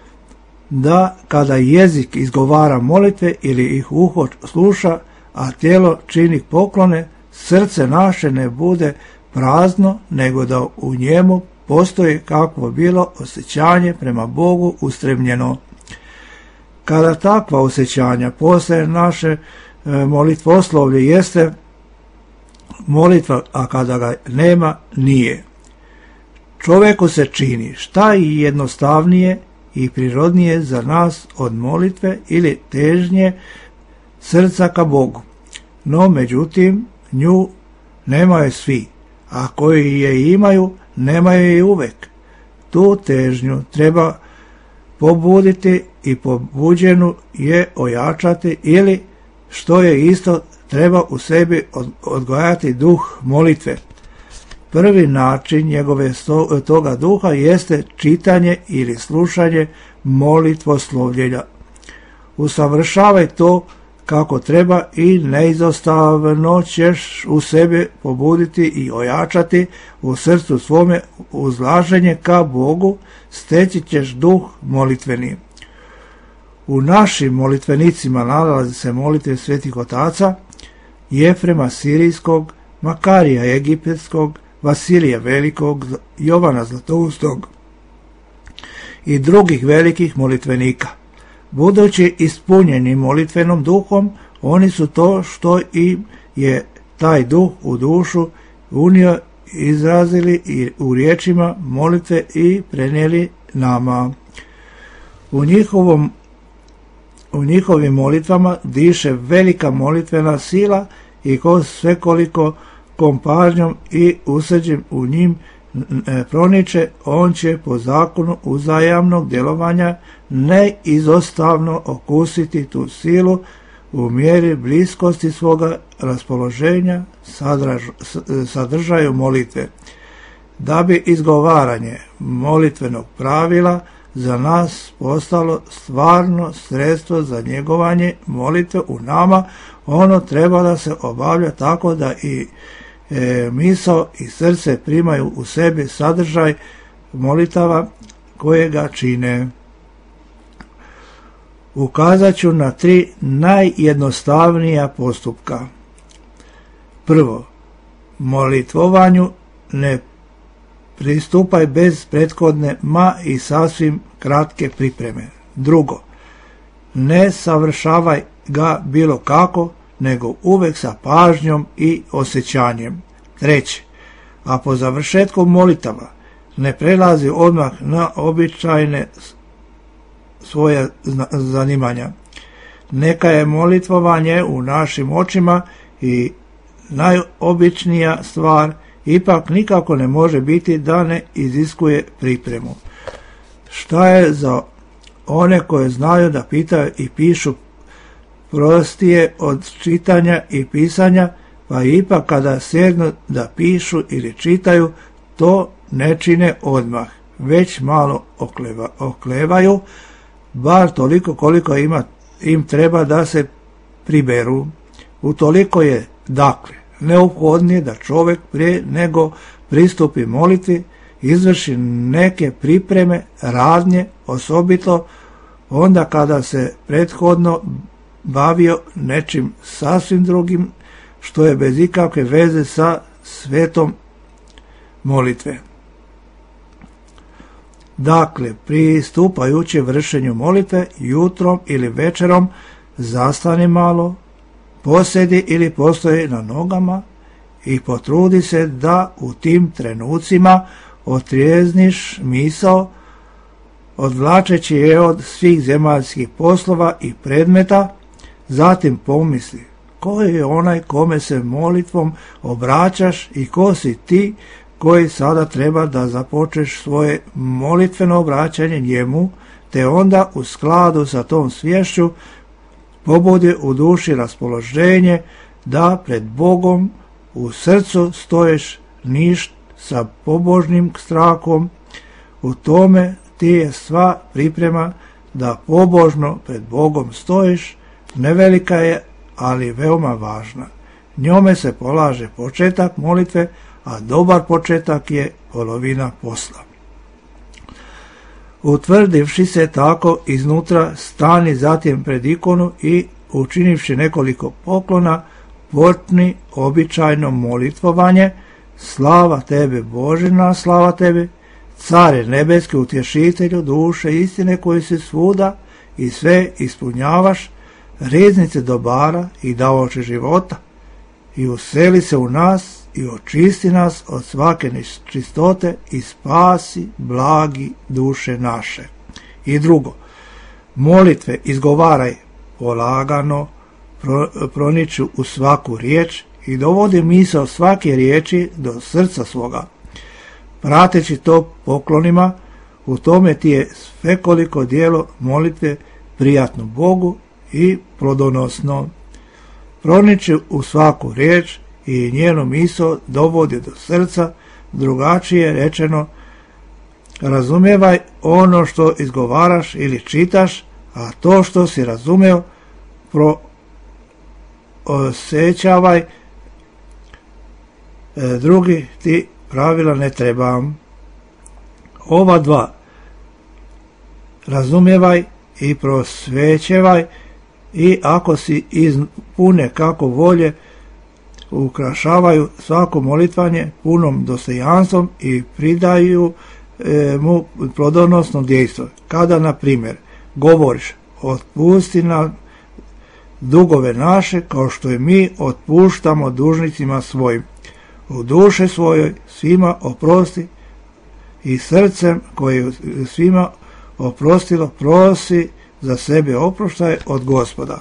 da kada jezik izgovara molitve ili ih uho sluša, a tijelo čini poklone, srce naše ne bude prazno, nego da u njemu postoji kakvo bilo osjećanje prema Bogu ustremljeno. Kada takva osjećanja postaje naše e, molitvoslovlje jeste molitva, a kada ga nema nije. Čovjeku se čini šta i jednostavnije i prirodnije za nas od molitve ili težnje srca ka Bogu. No međutim, nju nemaju svi, a koji je imaju, nemaju je uvek. Tu težnju treba pobuditi i pobuđenu je ojačati ili, što je isto, treba u sebi odgojati duh molitve. Prvi način njegove toga duha jeste čitanje ili slušanje molitvoslovljenja. Usavršavaj to kako treba i neizostavno ćeš u sebi pobuditi i ojačati u srcu svome uzlaženje ka Bogu, steći ćeš duh molitveni. U našim molitvenicima nalazi se molitve svetih otaca, Jefrema Sirijskog, Makarija Egipetskog, Vasilija Velikog, Jovana Zlatoustog i drugih velikih molitvenika. Budući ispunjeni molitvenom duhom, oni su to što im je taj duh u dušu unio, izrazili i u riječima molitve i prenijeli nama. U njihovom U njihovim molitvama diše velika molitvena sila i ko svekoliko kompažnjom i useđem u njim proniče, on će po zakonu uzajamnog djelovanja neizostavno okusiti tu silu u mjeri bliskosti svoga raspoloženja sadraž, sadržaju molitve. Da bi izgovaranje molitvenog pravila za nas postalo stvarno sredstvo za njegovanje molitve u nama, ono treba da se obavlja tako da i e, misao i srce primaju u sebi sadržaj molitava koje ga čine. Ukazat ću na tri najjednostavnija postupka. Prvo, molitvovanju ne pristupaj bez prethodne ma i sasvim kratke pripreme. Drugo, ne savršavaj ga bilo kako, nego uvek sa pažnjom i osjećanjem. Treće, a po završetku molitava ne prelazi odmah na običajne svoje zanimanja. Neka je molitvovanje u našim očima i najobičnija stvar, ipak nikako ne može biti da ne iziskuje pripremu. Šta je za one koje znaju da pitaju i pišu prostije od čitanja i pisanja, pa ipak kada sjednu da pišu ili čitaju, to ne čine odmah, već malo okleva, oklevaju, bar toliko koliko ima, im treba da se priberu. Utoliko je, dakle, neophodnije da čovjek prije nego pristupi molitvi izvrši neke pripreme, radnje, osobito onda kada se prethodno bavio nečim sasvim drugim, što je bez ikakve veze sa svetom molitve. Dakle, pristupajući vršenju molitve jutrom ili večerom, zastani malo, posjedi ili postoji na nogama i potrudi se da u tim trenucima otrijezniš misao, odvlačeći je od svih zemaljskih poslova i predmeta, zatim pomisli ko je onaj kome se molitvom obraćaš i ko si ti koji sada treba da započeš svoje molitveno obraćanje njemu, te onda u skladu sa tom sviješću pobudi u duši raspoloženje da pred Bogom u srcu stoješ ništ sa pobožnim strahom. U tome ti je sva priprema da pobožno pred Bogom stojiš, nevelika je, ali veoma važna. Njome se polaže početak molitve, a dobar početak je polovina posla. Utvrdivši se tako iznutra, stani zatim pred ikonu i učinivši nekoliko poklona, počni običajno molitvovanje: slava tebe Božina, slava tebe, care nebeski, utješitelju duše istine koji si svuda i sve ispunjavaš, riznice dobara i davaoče života, i useli se u nas i očisti nas od svake nečistote i spasi blagi duše naše. I drugo, molitve izgovaraj polagano, pro, proniču u svaku riječ i dovodi misao svake riječi do srca svoga. Prateći to poklonima, u tome ti je svekoliko dijelo molitve prijatno Bogu i plodonosno. Proniči u svaku riječ i njenu misao dovodi do srca, drugačije rečeno, razumijevaj ono što izgovaraš ili čitaš, a to što si razumeo proosjećavaj, e, drugi ti pravila ne trebam. Ova dva, razumijevaj i prosvećevaj, i ako si ispune kako volje, ukrašavaju svako molitvanje punom dostojanstvom i pridaju e, mu plodonosno dejstvo. Kada, na primjer, govoriš: otpusti nam dugove naše kao što i mi otpuštamo dužnicima svojim, u duše svojoj svima oprosti i srcem koje svima oprostilo prosi za sebe oproštaj od Gospoda.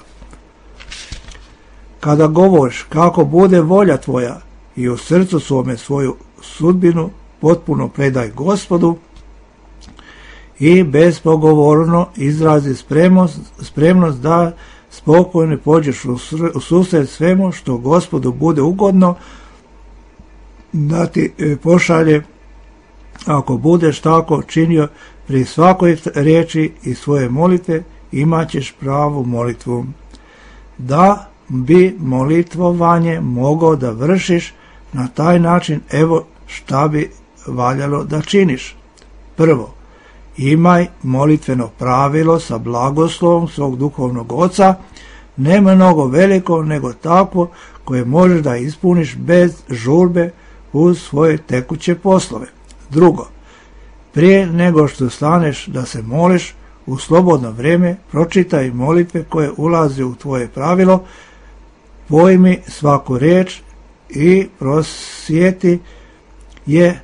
Kada govoriš kako bude volja tvoja i u srcu svome svoju sudbinu potpuno predaj Gospodu i bezpogovorno izrazi spremnost, spremnost da spokojno pođeš u susret svemu što Gospodu bude ugodno, da ti pošalje, ako budeš tako činio pri svakoj riječi i svoje molitve, imat ćeš pravu molitvu. Da bi molitvovanje mogao da vršiš na taj način, evo šta bi valjalo da činiš. Prvo, imaj molitveno pravilo sa blagoslovom svog duhovnog oca, ne mnogo veliko, nego takvo koje možeš da ispuniš bez žurbe uz svoje tekuće poslove. Drugo, prije nego što staneš da se moliš, u slobodno vrijeme pročitaj molitve koje ulaze u tvoje pravilo, pojmi svaku riječ i prosjeti je,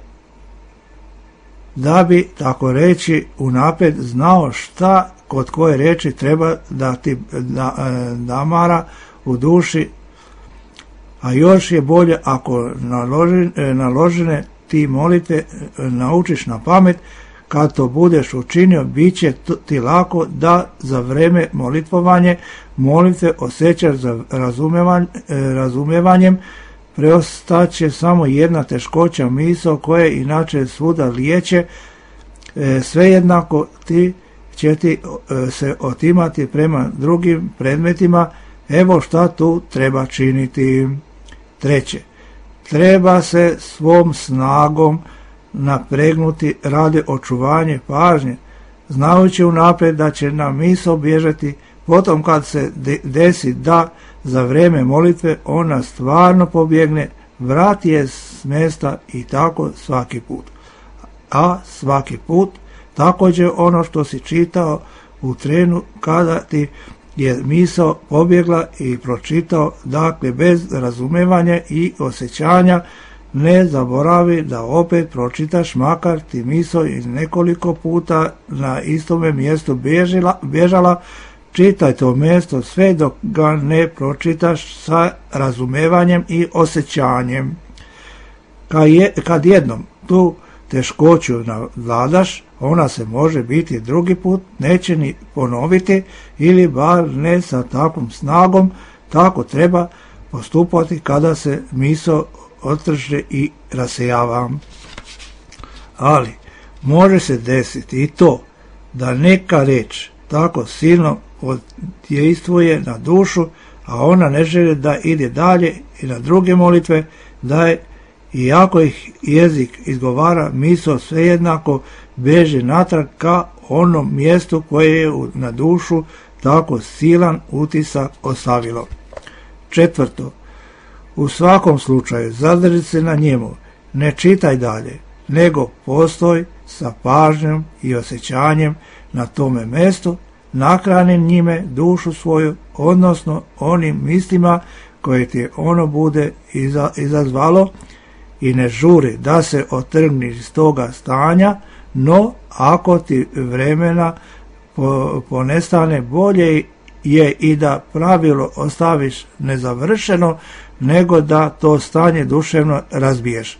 da bi, tako reći, unaprijed znao šta kod koje riječi treba da ti namara u duši, a još je bolje ako naložene ti molitve naučiš na pamet. Kad to budeš učinio, bit će ti lako da za vreme molitvovanje molitve osjećaš za razumijevanjem, preostaće samo jedna teškoća misao koje inače svuda lijeće, e, svejednako ti će ti e, se otimati prema drugim predmetima. Evo šta tu treba činiti. Treće, treba se svom snagom napregnuti radi očuvanje pažnje, znajući unaprijed da će nam misao bježati. Potom kad se desi da za vrijeme molitve ona stvarno pobjegne, vrati je s mjesta i tako svaki put. A svaki put također ono što si čitao u trenu kada ti je misao pobjegla i pročitao, dakle bez razumevanja i osjećanja, ne zaboravi da opet pročitaš, makar ti misao iz nekoliko puta na istome mjestu bježila, bježala. Čitaj to mjesto sve dok ga ne pročitaš sa razumevanjem i osjećanjem. Kad, je, kad jednom tu teškoću navladaš, ona se može biti drugi put neće ni ponoviti, ili bar ne sa takvom snagom. Tako treba postupati kada se misao otrže i rasejava. Ali može se desiti i to da neka reč tako silno odjejstvuje na dušu, a ona ne želi da ide dalje i na druge molitve, da je, iako ih jezik izgovara, misao svejednako beže natrag ka onom mjestu koje je na dušu tako silan utisak ostavilo. Četvrto, u svakom slučaju zadrži se na njemu, ne čitaj dalje, nego postoj sa pažnjom i osjećanjem na tome mjestu, nakrani njime dušu svoju, odnosno onim mislima koje ti ono bude iza, izazvalo, i ne žuri da se otrgni iz toga stanja, no ako ti vremena po, ponestane, bolje je i da pravilo ostaviš nezavršeno, nego da to stanje duševno razbiješ.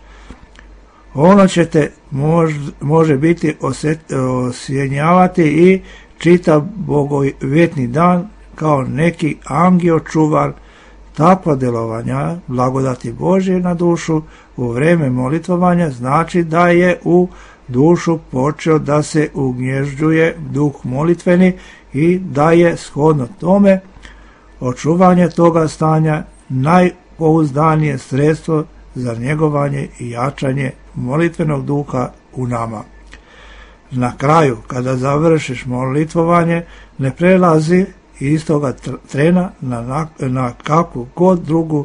Ono će te mož, može biti osjet, osjenjavati i čita bogovjetni dan kao neki angio čuvar. Takva djelovanja blagodati Božje na dušu u vrijeme molitvovanja znači da je u dušu počeo da se ugnježđuje duh molitveni i da je shodno tome očuvanje toga stanja najpouzdanije sredstvo za njegovanje i jačanje molitvenog duha u nama. Na kraju, kada završiš molitvovanje, ne prelazi istoga trena na, na, na kakvu god drugu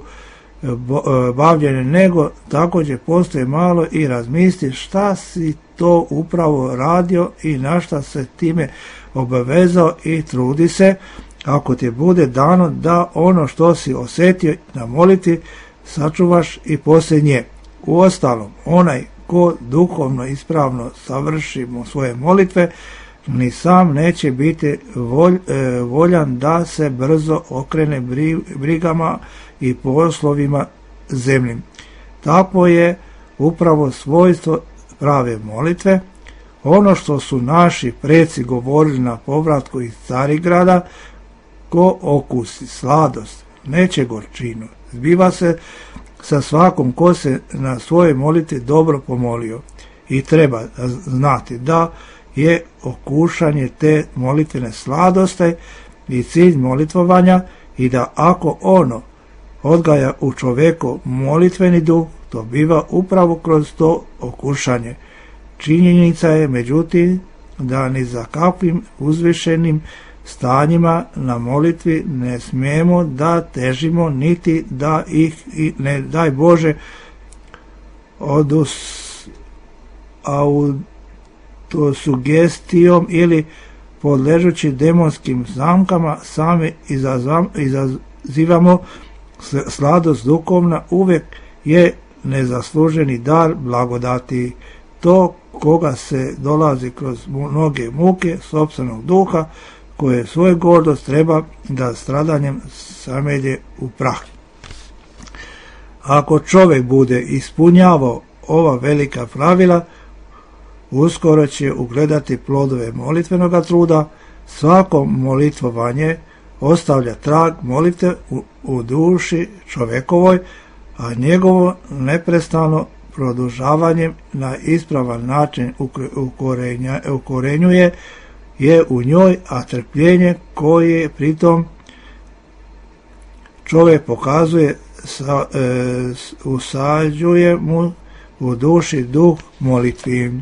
bavljenje, nego također postoji malo i razmisli šta si to upravo radio i na šta se time obavezao, i trudi se, ako ti bude dano, da ono što si osjetio na moliti sačuvaš i poslije nje. Uostalom, onaj ko duhovno ispravno savrši svoje molitve, ni sam neće biti volj, e, voljan da se brzo okrene brigama i poslovima zemljim. Tako je upravo svojstvo prave molitve. Ono što su naši preci govorili na povratku iz Carigrada, ko okusi sladost, neće gorčinu. Zbiva se sa svakom ko se na svoje molitve dobro pomolio. I treba znati da je okušanje te molitvene sladosti i cilj molitvovanja, i da ako ono odgaja u čovjeku molitveni duh, to biva upravo kroz to okušanje. Činjenica je međutim da ni za kakvim uzvišenim stanjima na molitvi ne smijemo da težimo, niti da ih, i ne daj Bože, odus, autosugestijom ili podležući demonskim zamkama sami izazivamo. Sladost duhovna uvijek je nezasluženi dar blagodati. To koga se dolazi kroz mnoge muke sopstvenog duha, koje svoju gordost treba da stradanjem samelje u prah. Ako čovjek bude ispunjavao ova velika pravila, uskoro će ugledati plodove molitvenoga truda. Svako molitvovanje ostavlja trag molitve u, u duši čovjekovoj, a njegovo neprestano produžavanje na ispravan način ukorenjuje je u njoj, a trpljenje koje pritom čovjek pokazuje sa, e, usađuje mu u duši duh molitvi.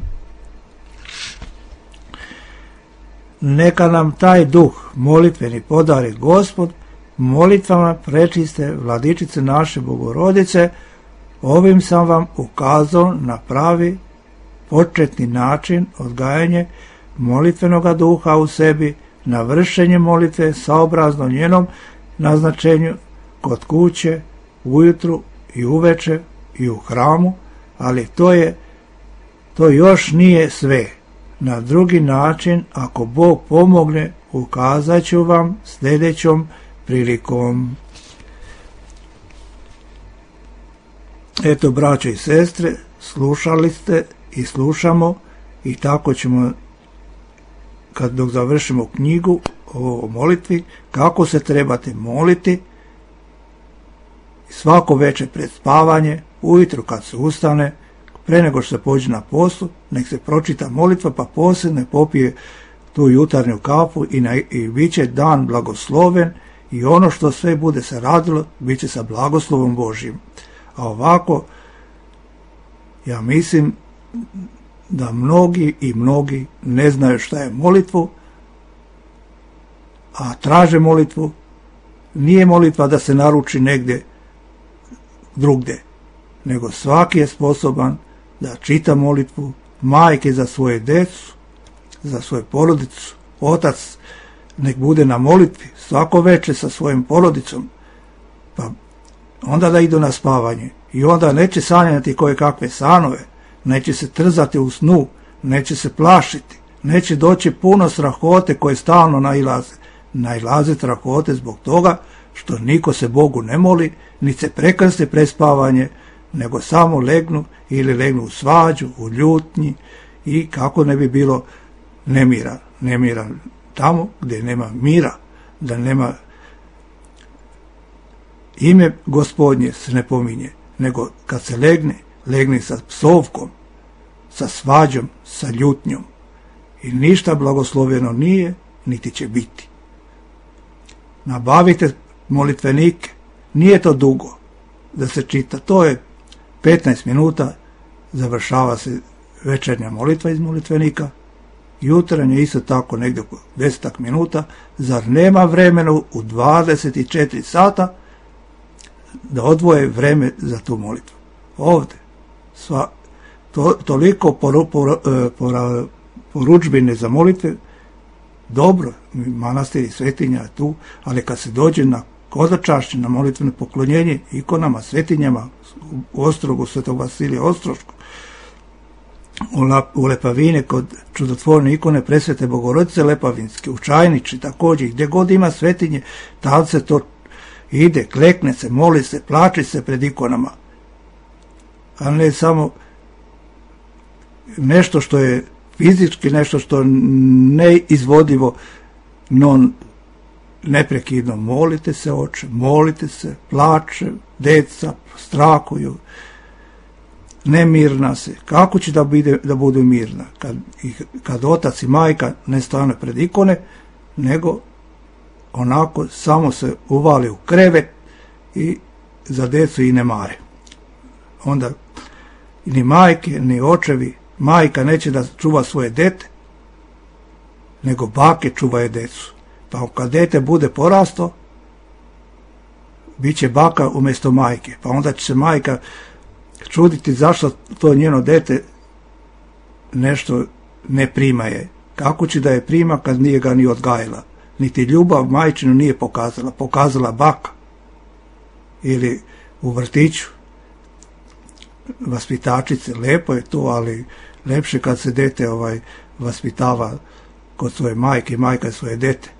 Neka nam taj duh molitveni podari Gospod molitvama prečiste Vladičice naše Bogorodice. Ovim sam vam ukazao na pravi početni način odgajanje molitvenoga duha u sebi, na vršenje molitve saobrazno njenom naznačenju kod kuće, ujutru i uveče i u hramu, ali to je to još nije sve. Na drugi način, ako Bog pomogne, ukazat ću vam sljedećom prilikom. Eto, braćo i sestre, slušali ste i slušamo i tako ćemo, kad dok završimo knjigu o molitvi, kako se trebate moliti svako večer pred spavanje, ujutro kad se ustane, pre nego što se pođe na poslu, nek se pročita molitva, pa poslije ne popije tu jutarnju kafu i, na, i bit će dan blagosloven i ono što sve bude se radilo, bit će sa blagoslovom Božjim. A ovako, ja mislim da mnogi i mnogi ne znaju šta je molitvu, a traže molitvu. Nije molitva da se naruči negdje drugdje, nego svaki je sposoban da čita molitvu, majke za svoje decu, za svoju porodicu, otac nek bude na molitvi svako večer sa svojim porodicom, pa onda da idu na spavanje i onda neće sanjati koje kakve sanove, neće se trzati u snu, neće se plašiti, neće doći puno strahote koje stalno nailaze. Nailaze strahote zbog toga što niko se Bogu ne moli, ni se prekrste pred spavanje, nego samo legnu ili legnu u svađu, u ljutnji i kako ne bi bilo nemira. Nemira tamo gdje nema mira, da nema ime Gospodnje se ne pominje, nego kad se legne, legne sa psovkom, sa svađom, sa ljutnjom i ništa blagosloveno nije, niti će biti. Nabavite molitvenike, nije to dugo da se čita, to je petnaest minuta, završava se večernja molitva iz molitvenika, jutarnje isto tako negdje oko deset minuta, zar nema vremena u dvadeset četiri sata da odvoje vreme za tu molitvu? Ovdje sva, to, toliko poru, poru, poru, poručbine za molitve, dobro, manastir i svetinja je tu, ali kad se dođe na hodočašće, na molitveno poklonjenje ikonama, svetinjama, u Ostrogu, Svetog Vasilija Ostroškog, u Lepavine kod čudotvorne ikone Presvete Bogorodice Lepavinske, u Čajniči također, gdje god ima svetinje, tad se to ide, klekne se, moli se, plači se pred ikonama, a ne samo nešto što je fizički, nešto što neizvodivo, non neprekidno. Molite se, oče, molite se, plače, deca strahuju, nemirna se. Kako će da, bide, da budu mirna kad, kad otac i majka ne stane pred ikone, nego onako samo se uvali u krevet i za decu i ne mare. Onda ni majke, ni očevi, majka neće da čuva svoje dete, nego bake čuvaju decu. Pa kad dete bude porasto, bit će baka umjesto majke. Pa onda će se majka čuditi zašto to njeno dete nešto ne primaje. Kako će da je prima kad nije ga ni odgajila? Niti ljubav majčinu nije pokazala. Pokazala baka. Ili u vrtiću vaspitačice. Lepo je to, ali lepše kad se dete ovaj vaspitava kod svoje majke i majka svoje dete.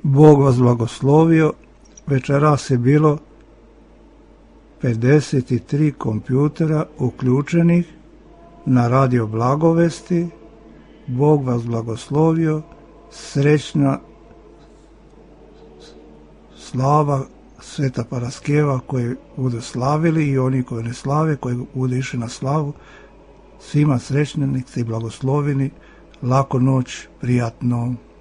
Bog vas blagoslovio. Večeras je bilo pedeset tri kompjutera uključenih na radio Blagovesti. Bog vas blagoslovio. Srećna slava Sveta Paraskeva koji budu slavili i oni koji ne slave, koji budu išli na slavu. Svima srećni, nek se i blagosloveni. Laku noć, prijatno.